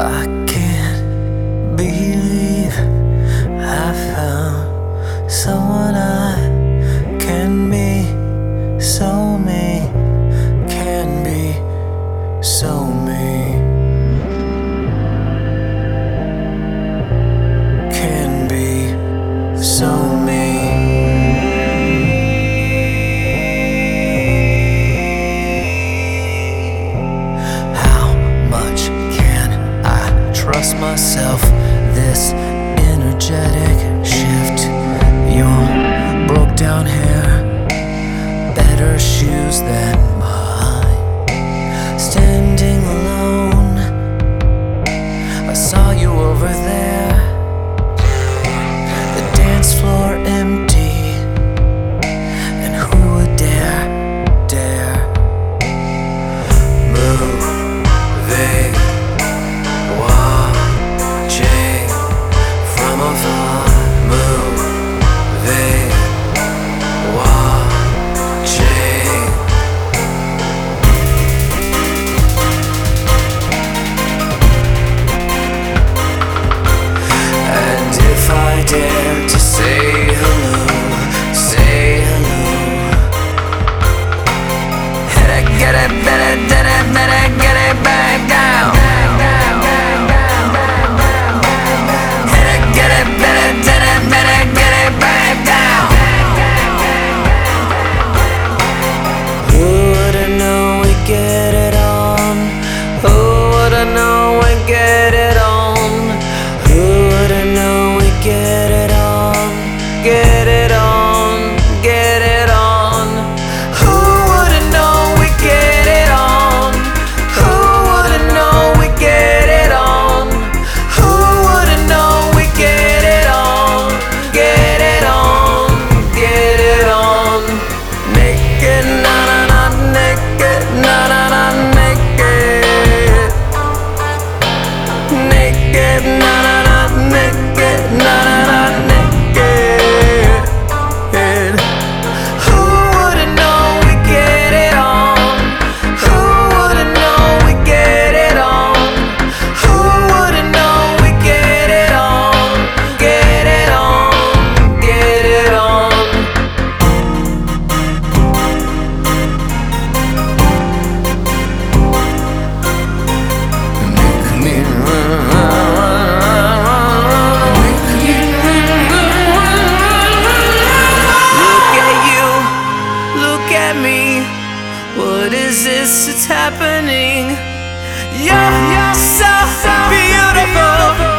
I can't believe I found someone I can be, so me, can be, so me, can be, so me. Trust myself, this energetic shift. Your broke down hair, better shoes than mine. Standing alone, I saw you over there. The dance floor empty, and who would dare moving, from afar, moving, watching. And if I dare to say hello, get it, better, get it back down. Get it on. Who would've known we'd get it on? Who would've known we'd get it on? Get it on, get it on. Who would've known we'd get it on? Who would've known we'd get it on? Who would've known we'd get it on? Get it on, get it on. Naked, na-na-na, naked, na-na-na, naked. Naked, na-na-na, naked, na-na-na, naked. Who would've known we'd get it on? Who would've known we'd get it on? Who would've known we'd get it on? Get it on, get it on. What is this? It's happening. You're so beautiful.